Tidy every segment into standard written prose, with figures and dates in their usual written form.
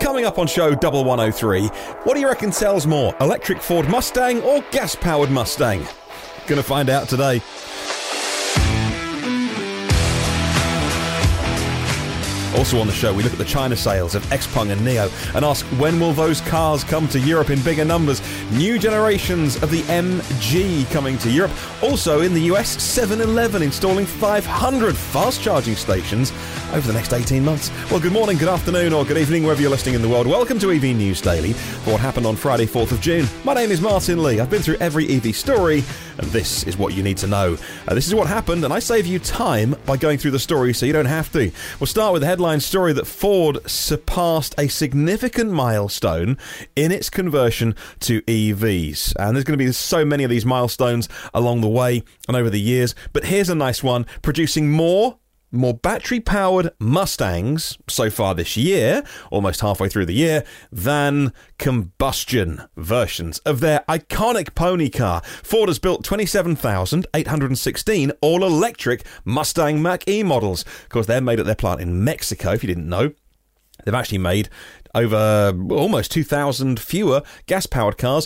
Coming up on show 1103, what do you reckon sells more, electric Ford Mustang or gas-powered Mustang? Gonna find out today. Also on the show, we look at the China sales of Xpeng and NIO and ask, when will those cars come to Europe in bigger numbers? New generations of the MG coming to Europe. Also in the US, 7-Eleven installing 500 fast charging stations over the next 18 months. Well, good morning, good afternoon, or good evening, wherever you're listening in the world. Welcome to EV News Daily for what happened on Friday, 4th of June. My name is Martin Lee. I've been through every EV story, and this is what you need to know. This is what happened, and I save you time by going through the story so you don't have to. We'll start with the headline story that Ford surpassed a significant milestone in its conversion to EVs. And there's going to be so many of these milestones along the way and over the years. But here's a nice one, producing more battery-powered Mustangs so far this year, almost halfway through the year, than combustion versions of their iconic pony car. Ford has built 27,816 all-electric Mustang Mach-E models. Of course, they're made at their plant in Mexico, if you didn't know. They've actually made over almost 2,000 fewer gas-powered cars,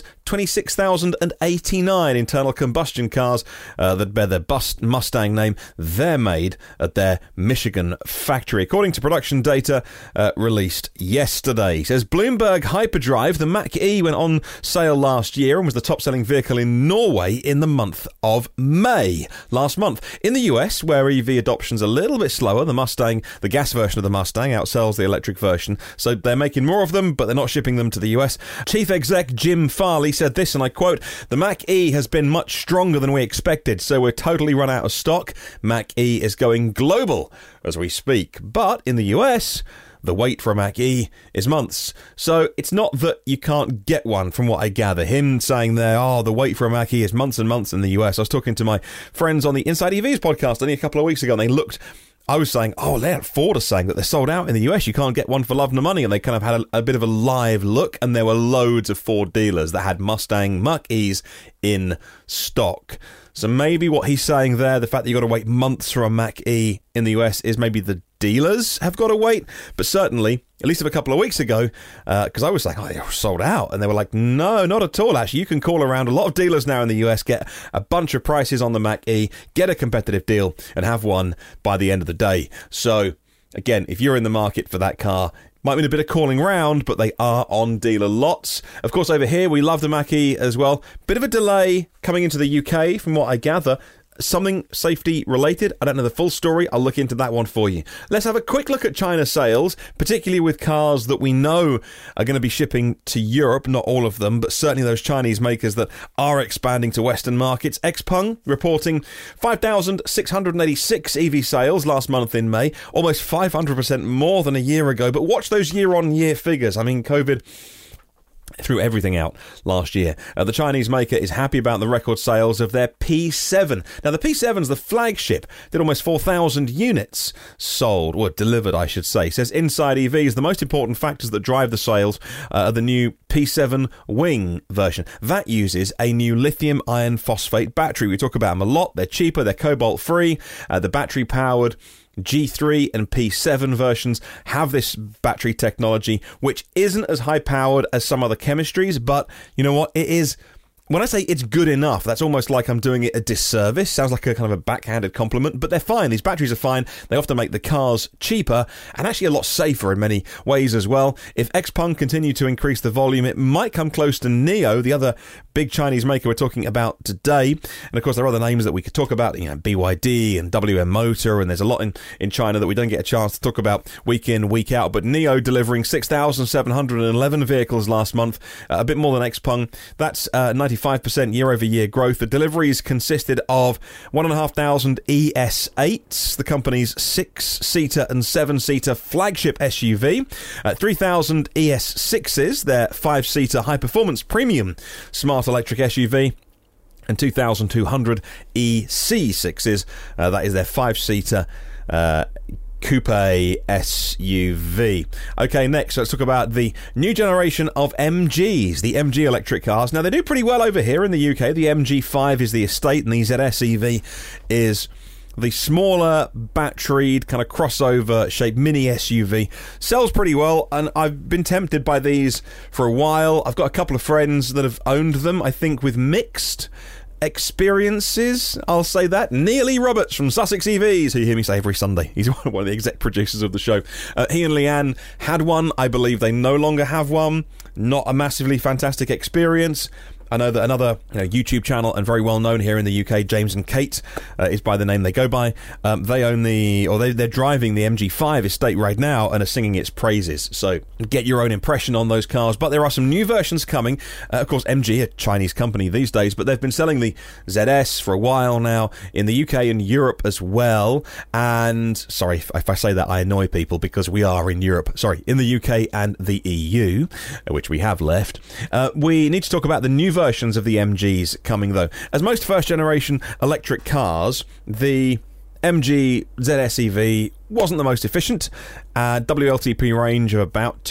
26,089 internal combustion cars that bear their Mustang name. They're made at their Michigan factory, according to production data released yesterday. It says Bloomberg Hyperdrive, the Mach-E, went on sale last year and was the top-selling vehicle in Norway in the month of May last month. In the US, where EV adoption's a little bit slower, the gas version of the Mustang outsells the electric version, so they're making more of them, but they're not shipping them to the US. Chief exec Jim Farley said this, and I quote, "The Mach-E has been much stronger than we expected, so we're totally run out of stock. Mach-E is going global as we speak." But in the US, the wait for a Mach-E is months. So it's not that you can't get one, from what I gather. Him saying there, the wait for a Mach-E is months and months in the US. I was talking to my friends on the Inside EVs podcast only a couple of weeks ago, and I was saying, Ford is saying that they're sold out in the US. You can't get one for love nor money. And they kind of had a bit of a live look, and there were loads of Ford dealers that had Mustang Mach-E's in stock. So maybe what he's saying there, the fact that you've got to wait months for a Mach-E in the US, is maybe the dealers have got to wait. But certainly, at least a couple of weeks ago, because I was like, they're sold out. And they were like, no, not at all. Actually, you can call around a lot of dealers now in the US, get a bunch of prices on the Mach-E, get a competitive deal, and have one by the end of the day. So, again, if you're in the market for that car, might mean a bit of calling round, but they are on dealer lots. Of course, over here, we love the Mach-E as well. Bit of a delay coming into the UK, from what I gather. Something safety related. I don't know the full story. I'll look into that one for you. Let's have a quick look at China sales, particularly with cars that we know are going to be shipping to Europe. Not all of them, but certainly those Chinese makers that are expanding to Western markets. Xpeng reporting 5,686 EV sales last month in May, almost 500% more than a year ago. But watch those year-on-year figures. I mean, COVID threw everything out last year. The Chinese maker is happy about the record sales of their P7. Now, the P7's the flagship, did almost 4,000 units sold, or delivered, I should say. Says Inside EVs, the most important factors that drive the sales are the new P7 Wing version. That uses a new lithium iron phosphate battery. We talk about them a lot. They're cheaper, they're cobalt-free, the battery-powered G3 and P7 versions have this battery technology, which isn't as high-powered as some other chemistries, but you know what? It is. When I say it's good enough, that's almost like I'm doing it a disservice. Sounds like a kind of a backhanded compliment, but they're fine. These batteries are fine. They often make the cars cheaper and actually a lot safer in many ways as well. If Xpeng continue to increase the volume, it might come close to NIO, the other big Chinese maker we're talking about today. And of course, there are other names that we could talk about, BYD and WM Motor, and there's a lot in China that we don't get a chance to talk about week in, week out. But NIO delivering 6,711 vehicles last month, a bit more than Xpeng. That's 95% year-over-year growth. The deliveries consisted of 1,500 ES8s, the company's 6-seater and 7-seater flagship SUV, 3,000 ES6s, their 5-seater high-performance premium smart electric SUV, and 2,200 EC6s, that is their 5-seater coupe SUV. Okay, next, let's talk about the new generation of MGs, the MG electric cars. Now, they do pretty well over here in the UK. The MG5 is the estate, and the ZS EV is the smaller batteried kind of crossover shaped mini SUV. Sells pretty well, and I've been tempted by these for a while. I've got a couple of friends that have owned them, I think with mixed experiences, I'll say that. Neil E. Roberts from Sussex EVs, who you hear me say every Sunday. He's one of the exec producers of the show. He and Leanne had one. I believe they no longer have one. Not a massively fantastic experience. I know that another YouTube channel and very well known here in the UK, James and Kate, is by the name they go by. They own they're driving the MG5 estate right now and are singing its praises. So get your own impression on those cars. But there are some new versions coming. Of course, MG, a Chinese company these days, but they've been selling the ZS for a while now in the UK and Europe as well. And sorry if I say that, I annoy people because we are in Europe. Sorry, in the UK and the EU, which we have left. We need to talk about the new versions of the MGs coming, though. As most first-generation electric cars, the MG ZS EV wasn't the most efficient. WLTP range of about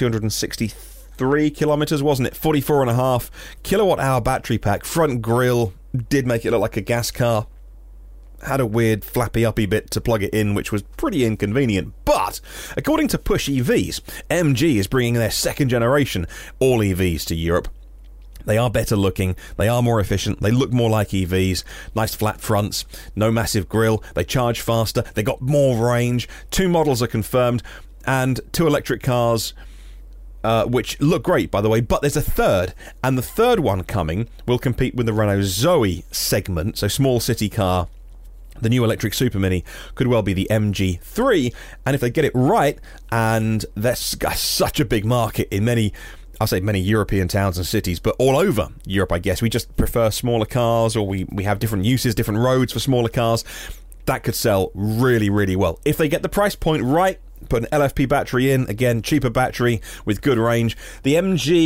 263 kilometres, wasn't it? 44.5 kilowatt-hour battery pack. Front grille did make it look like a gas car. Had a weird flappy-uppy bit to plug it in, which was pretty inconvenient. But, according to Push EVs, MG is bringing their second-generation all EVs to Europe. They are better looking, they are more efficient, they look more like EVs, nice flat fronts, no massive grille, they charge faster, they got more range, 2 models are confirmed, and 2 electric cars, which look great, by the way, but there's a third, and the third one coming will compete with the Renault Zoe segment, so small city car. The new electric Super Mini could well be the MG3, and if they get it right, and there's such a big market in many European towns and cities, but all over Europe, I guess. We just prefer smaller cars, or we have different uses, different roads for smaller cars. That could sell really, really well. If they get the price point right, put an LFP battery in, again, cheaper battery with good range. The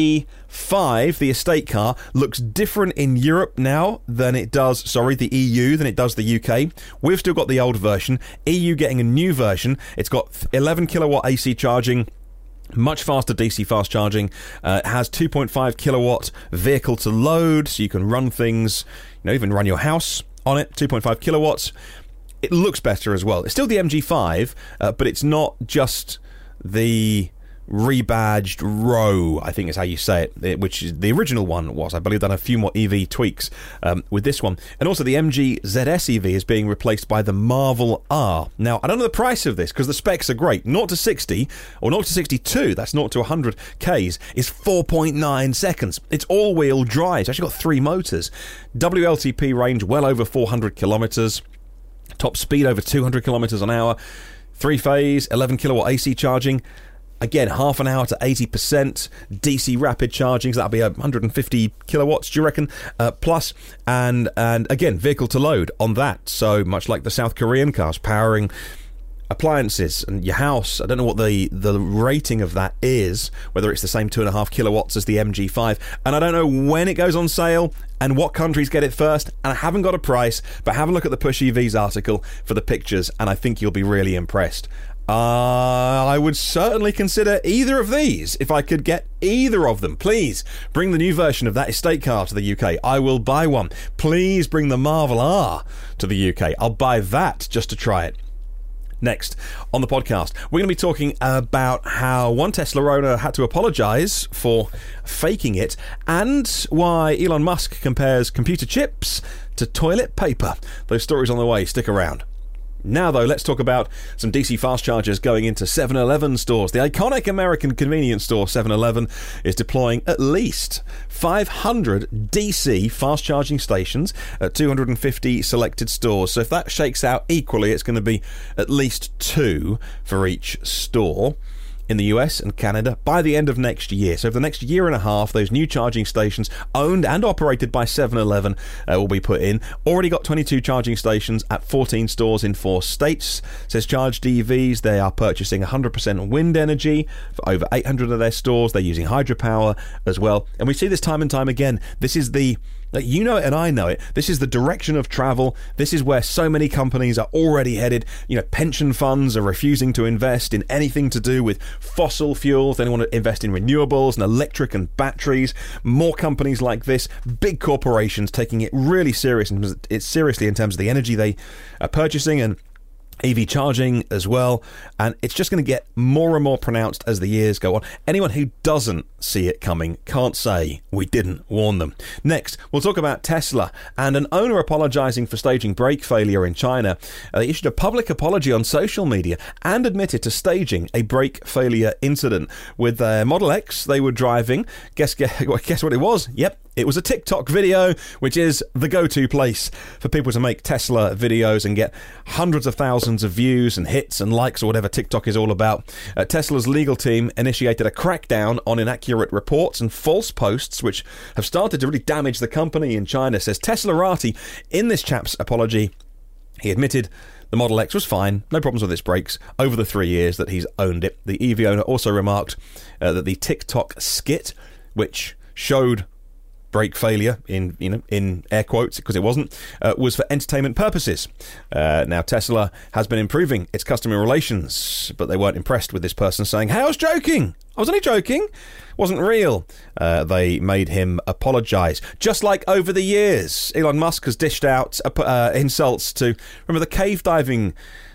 MG5, the estate car, looks different in Europe now than it does, the EU, than it does the UK. We've still got the old version. EU getting a new version. It's got 11 kilowatt AC charging, much faster DC fast charging. It has 2.5 kilowatt vehicle to load, so you can run things, even run your house on it. 2.5 kilowatts. It looks better as well. It's still the MG5, but it's not just the rebadged Row, I think is how you say it, which is the original one was. I believe done a few more EV tweaks with this one. And also the MG ZS EV is being replaced by the Marvel R. Now, I don't know the price of this because the specs are great. 0 to 60 or 0 to 62, that's 0 to 100 Ks, is 4.9 seconds. It's all-wheel drive. It's actually got 3 motors. WLTP range well over 400 kilometres. Top speed over 200 kilometres an hour. 3-phase, 11 kilowatt AC charging. Again, half an hour to 80%. DC rapid charging, so that'll be 150 kilowatts, do you reckon? Plus, and again, vehicle to load on that. So much like the South Korean cars, powering appliances and your house. I don't know what the rating of that is, whether it's the same 2.5 kilowatts as the MG5, and I don't know when it goes on sale and what countries get it first, and I haven't got a price, but have a look at the Push EVs article for the pictures, and I think you'll be really impressed. I would certainly consider either of these if I could get either of them. Please bring the new version of that estate car to the UK. I will buy one. Please bring the Marvel R to the UK. I'll buy that just to try it. Next on the podcast, we're going to be talking about how one Tesla owner had to apologise for faking it, and why Elon Musk compares computer chips to toilet paper. Those stories on the way. Stick around. Now, though, let's talk about some DC fast chargers going into 7-Eleven stores. The iconic American convenience store 7-Eleven is deploying at least 500 DC fast charging stations at 250 selected stores. So if that shakes out equally, it's going to be at least 2 for each store in the US and Canada by the end of next year. So for the next year and a half, those new charging stations owned and operated by 7-Eleven will be put in. Already got 22 charging stations at 14 stores in 4 states. Says Charged EVs, they are purchasing 100% wind energy for over 800 of their stores. They're using hydropower as well. And we see this time and time again. This is you know it and I know it. This is the direction of travel. This is where so many companies are already headed. Pension funds are refusing to invest in anything to do with fossil fuels. They want to invest in renewables and electric and batteries. More companies like this, big corporations taking it really seriously in terms of the energy they are purchasing, and EV charging as well, and it's just going to get more and more pronounced as the years go on. Anyone who doesn't see it coming can't say we didn't warn them. Next, we'll talk about Tesla and an owner apologising for staging brake failure in China. They issued a public apology on social media and admitted to staging a brake failure incident. With their Model X they were driving, guess what it was? Yep, it was a TikTok video, which is the go-to place for people to make Tesla videos and get hundreds of thousands of views and hits and likes, or whatever TikTok is all about. Tesla's legal team initiated a crackdown on inaccurate reports and false posts, which have started to really damage the company in China, says Teslarati. In this chap's apology, he admitted the Model X was fine, no problems with its brakes, over the 3 years that he's owned it. The EV owner also remarked that the TikTok skit, which showed brake failure in air quotes because it wasn't, was for entertainment purposes. Now Tesla has been improving its customer relations, but they weren't impressed with this person saying, "Hey, I was joking. I was only joking. It wasn't real." They made him apologise. Just like over the years, Elon Musk has dished out insults to, remember the cave diving,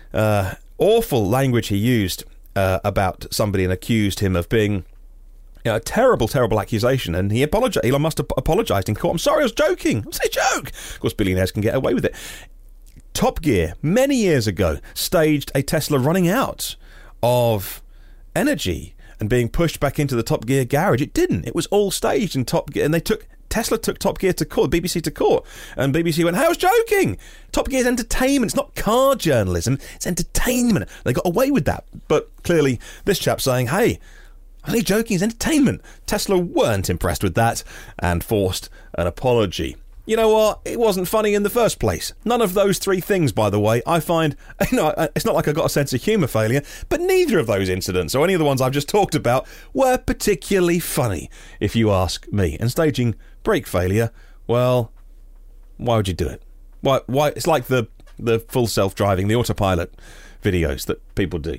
awful language he used about somebody and accused him of being a terrible, terrible accusation, and he apologized. Elon Musk apologised in court. "I'm sorry, I was joking. It was a joke." Of course, billionaires can get away with it. Top Gear, many years ago, staged a Tesla running out of energy and being pushed back into the Top Gear garage. It didn't. It was all staged in Top Gear, and Tesla took Top Gear to court, BBC to court, and BBC went, "Hey, I was joking. Top Gear's entertainment. It's not car journalism. It's entertainment." They got away with that. But clearly, this chap's saying, "Hey, only joking is entertainment." Tesla weren't impressed with that and forced an apology. You know what? It wasn't funny in the first place. None of those three things, by the way, I find, it's not like I got a sense of humour failure, but neither of those incidents, or any of the ones I've just talked about, were particularly funny, if you ask me. And staging brake failure, well, why would you do it? Why? It's like the full self-driving, the autopilot videos that people do.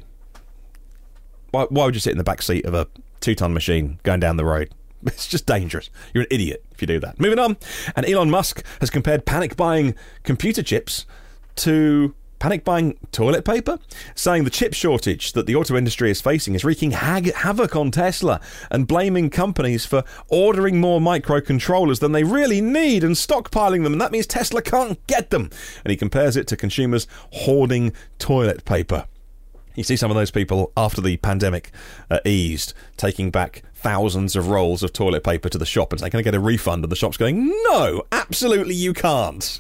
Why would you sit in the back seat of a 2-ton machine going down the road? It's just dangerous. You're an idiot if you do that. Moving on. And Elon Musk has compared panic buying computer chips to panic buying toilet paper, saying the chip shortage that the auto industry is facing is wreaking havoc on Tesla and blaming companies for ordering more microcontrollers than they really need and stockpiling them, and that means Tesla can't get them. And he compares it to consumers hoarding toilet paper. You see some of those people, after the pandemic eased, taking back thousands of rolls of toilet paper to the shop and saying, "Can I get a refund?" And the shop's going, "No, absolutely you can't."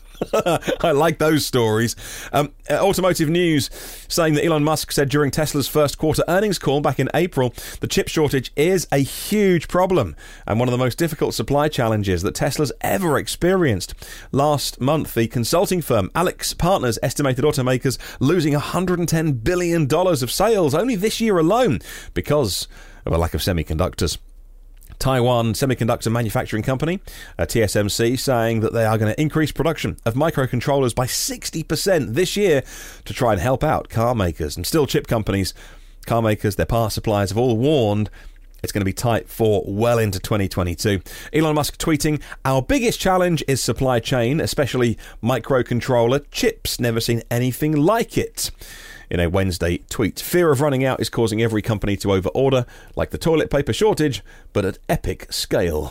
I like those stories. Automotive news saying that Elon Musk said during Tesla's first quarter earnings call back in April, the chip shortage is a huge problem and one of the most difficult supply challenges that Tesla's ever experienced. Last month, the consulting firm AlixPartners estimated automakers losing $110 billion of sales only this year alone because of a lack of semiconductors. Taiwan Semiconductor Manufacturing Company, TSMC, saying that they are going to increase production of microcontrollers by 60% this year to try and help out car makers. And still, chip companies, car makers, their part suppliers have all warned it's going to be tight for well into 2022. Elon Musk tweeting, "Our biggest challenge is supply chain, especially microcontroller chips. Never seen anything like it." In a Wednesday tweet, fear of running out is causing every company to overorder, like the toilet paper shortage, but at epic scale.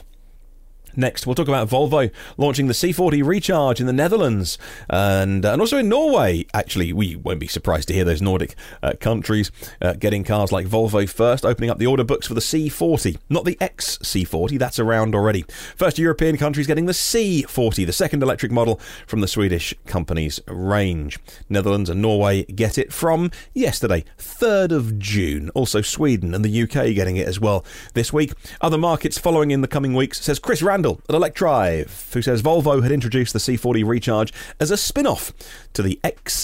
Next, we'll talk about Volvo launching the C40 Recharge in the Netherlands and also in Norway. Actually, we won't be surprised to hear those Nordic countries getting cars like Volvo first, opening up the order books for the C40. Not the XC40, that's around already. First European countries getting the C40, the second electric model from the Swedish company's range. Netherlands and Norway get it from yesterday, 3rd of June. Also Sweden and the UK getting it as well this week. Other markets following in the coming weeks, says Chris Randall at Electrive, who says Volvo had introduced the C40 Recharge as a spin-off to the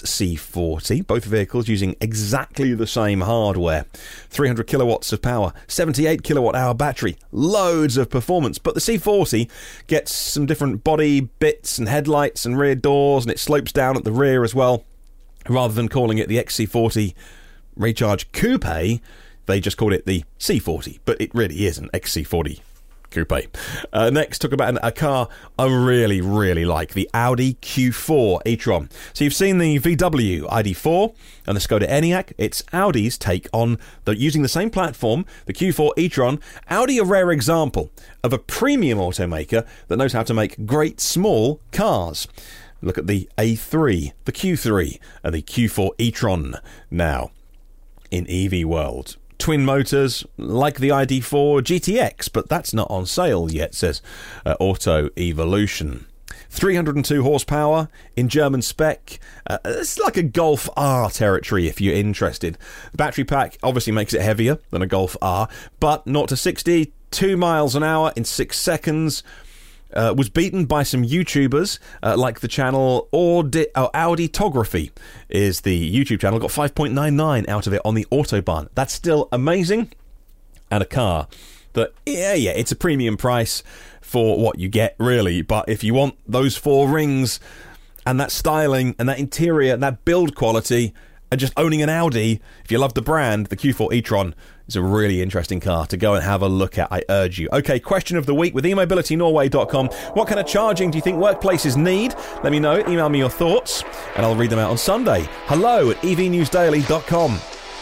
XC40, both vehicles using exactly the same hardware. 300 kilowatts of power, 78 kilowatt-hour battery, loads of performance, but the C40 gets some different body bits and headlights and rear doors, and it slopes down at the rear as well. Rather than calling it the XC40 Recharge Coupe, they just called it the C40, but it really is an XC40 Coupe. Next, talk about a car I really, really like, the Audi Q4 e-tron. So you've seen the VW ID4 and the Skoda Enyaq. It's Audi's take on, using the same platform, the Q4 e-tron. Audi, a rare example of a premium automaker that knows how to make great small cars. Look at the A3, the Q3, and the Q4 e-tron now in EV world. Twin motors, like the ID4 GTX, but that's not on sale yet, says Auto Evolution. 302 horsepower in German spec. It's like a Golf R territory if you're interested. The battery pack obviously makes it heavier than a Golf R, but 0 to 60, 2 miles an hour in 6 seconds. Was beaten by some YouTubers like the channel Auditography is the YouTube channel. Got 5.99 out of it on the Autobahn. That's still amazing. And a car that, yeah, it's a premium price for what you get, really. But if you want those 4 rings and that styling and that interior and that build quality and just owning an Audi, if you love the brand, the Q4 e-tron is a really interesting car to go and have a look at, I urge you. Okay, question of the week with eMobilityNorway.com. What kind of charging do you think workplaces need? Let me know. Email me your thoughts, and I'll read them out on Sunday. Hello at evnewsdaily.com.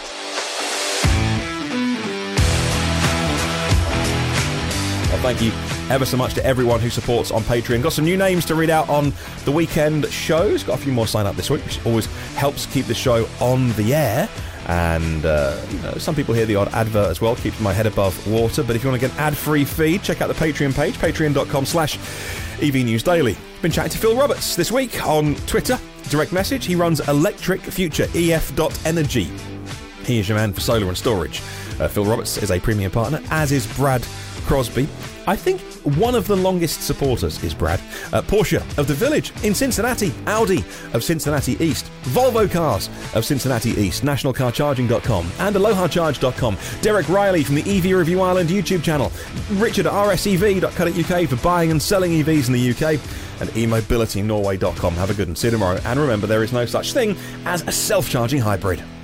Well, thank you ever so much to everyone who supports on Patreon. Got some new names to read out on the weekend shows. Got a few more sign up this week, which always helps keep the show on the air. And some people hear the odd advert as well, keeps my head above water. But if you want to get an ad-free feed, check out the Patreon page, patreon.com/evnewsdaily. Been chatting to Phil Roberts this week on Twitter, direct message. He runs Electric Future, ef.energy. He is your man for solar and storage. Phil Roberts is a premium partner, as is Brad Crosby. I think one of the longest supporters is Brad. Porsche of the Village in Cincinnati, Audi of Cincinnati East, Volvo Cars of Cincinnati East, nationalcarcharging.com and AlohaCharge.com, Derek Riley from the EV Review Ireland YouTube channel, Richard at rsev.co.uk for buying and selling EVs in the UK, and eMobilityNorway.com. Have a good one. See you tomorrow. And remember, there is no such thing as a self-charging hybrid.